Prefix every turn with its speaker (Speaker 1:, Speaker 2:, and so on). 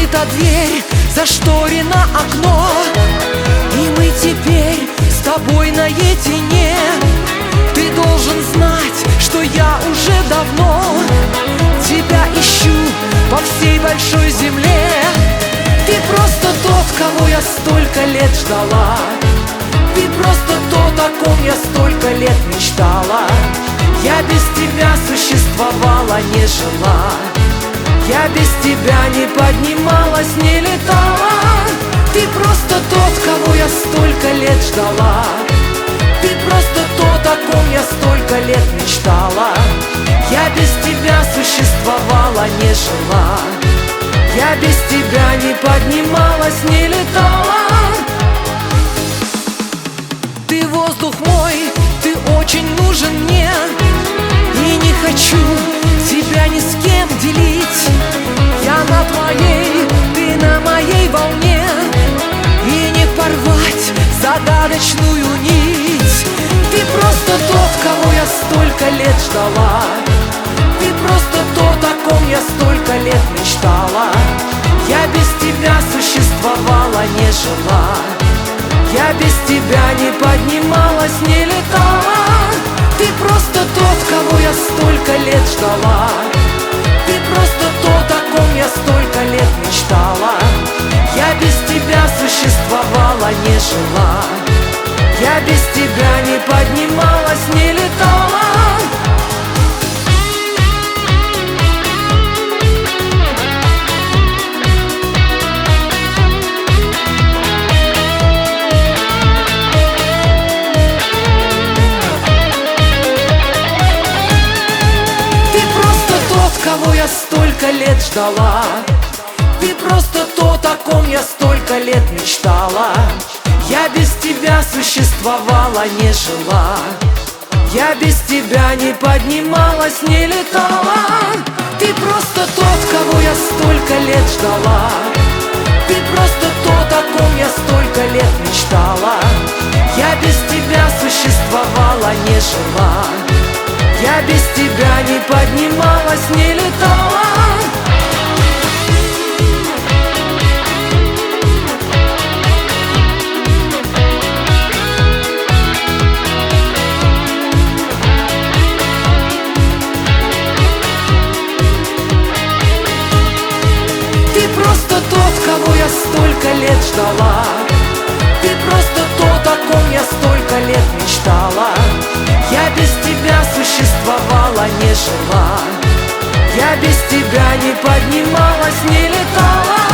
Speaker 1: Закрыта дверь, зашторено окно, и мы теперь с тобой наедине. Ты должен знать, что я уже давно тебя ищу по всей большой земле. Ты просто тот, кого я столько лет ждала. Ты просто тот, о ком я столько лет мечтала. Я без тебя существовала, не жила. Я без тебя не поднималась, не летала. Ты просто тот, кого я столько лет ждала. Ты просто тот, о ком я столько лет мечтала. Я без тебя существовала, не жила. Я без тебя не поднималась, не летала. Ты воздух мой, ты очень нужен мне. И не хочу тебя ни с кем делить. Я на твоей, ты на моей волне. И не порвать загадочную нить. Ты просто тот, кого я столько лет ждала. Ты просто тот, о ком я столько лет мечтала. Я без тебя существовала, не жила. Я без тебя не поднималась, не летала. Ты просто тот, кого я столько лет ждала. Ты просто тот, о ком я столько лет мечтала. Я без тебя существовала, не жила. Я без тебя не поднималась, не летала. Кого я столько лет ждала. Ты просто тот, о ком я столько лет мечтала. Я без тебя существовала, не жила. Я без тебя не поднималась, не летала. Ты просто тот, кого я столько лет ждала. Ты просто тот, о ком я столько лет мечтала. Я без тебя существовала, не жила. Я без тебя не поднималась, не летала. Ты просто тот, кого я столько лет ждала. Ты просто тот, о ком я столько лет мечтала. Я без тебя существовала, не жила. Я без тебя не поднималась, не летала.